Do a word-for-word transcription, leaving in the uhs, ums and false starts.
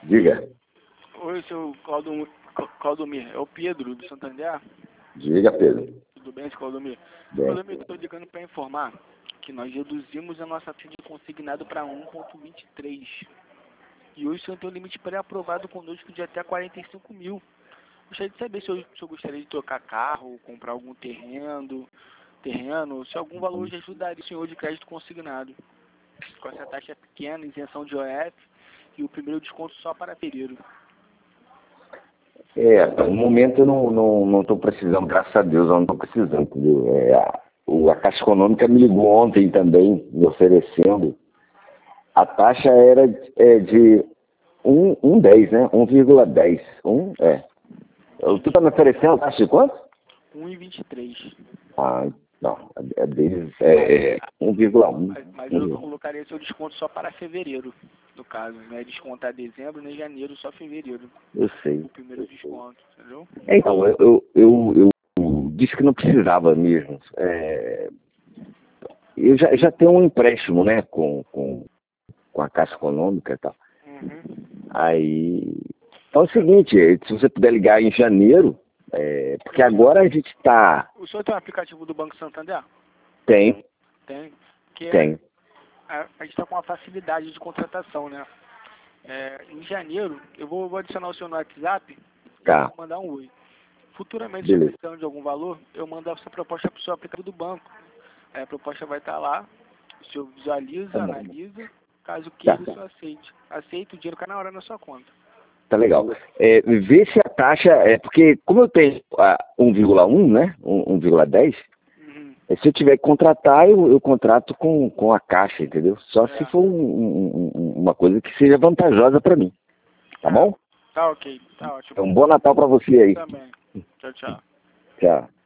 Diga. Oi, seu Claudio- Claudomir, é o Pedro do Santander? Diga, Pedro. Tudo bem, seu Claudomir? Bem. Claudomir, estou ligando para informar que nós reduzimos a nossa taxa de consignado para um vírgula vinte e três. E hoje o senhor tem um limite pré-aprovado conosco de até quarenta e cinco mil. Gostaria de saber se o senhor gostaria de trocar carro, comprar algum terreno, terreno, se algum valor hoje ajudaria o senhor de crédito consignado. Com essa taxa pequena, isenção de O F e o primeiro desconto só para fevereiro. É, no momento eu não não não estou precisando, graças a Deus eu não estou precisando, entendeu? É, a, o, a Caixa Econômica me ligou ontem também, me oferecendo. A taxa era é, de um vírgula dez, né? um vírgula dez. Um, é. Tu tá me oferecendo a taxa de quanto? um vírgula vinte e três. Ah, não. É deles é, é um vírgula um. Mas, mas eu colocaria seu desconto só para fevereiro, no caso. Não é descontar dezembro nem janeiro, só fevereiro. Eu sei. O primeiro desconto, entendeu? Então, eu, eu, eu, eu disse que não precisava mesmo. É, eu já, já tenho um empréstimo, né, com, com, com a Caixa Econômica e tal. Uhum. Aí, então é o seguinte, se você puder ligar em janeiro, é, porque agora a gente está... O senhor tem um aplicativo do Banco Santander? Tem, Tem. Que tem. a, a gente está com uma facilidade de contratação, né? É, em janeiro, eu vou, vou adicionar o senhor no WhatsApp e Tá. vou mandar um oi. Futuramente, se Beleza. precisando de algum valor, eu mando essa proposta para o seu aplicativo do banco. Aí a proposta vai estar lá, o senhor visualiza, Tá bom. analisa, caso Tá. queira, o senhor aceite. Aceita, o dinheiro cai na hora na sua conta. Tá legal. É, vê se a taxa, é porque como eu tenho a um vírgula um, né, um- 1,10, Uhum. é, se eu tiver que contratar, eu, eu contrato com, com a Caixa, entendeu? Só É. se for um- um- um- uma coisa que seja vantajosa para mim. Tá É. bom? Tá ok, tá ótimo. Então, um bom Natal para você aí. Também. Tchau, tchau. Tchau.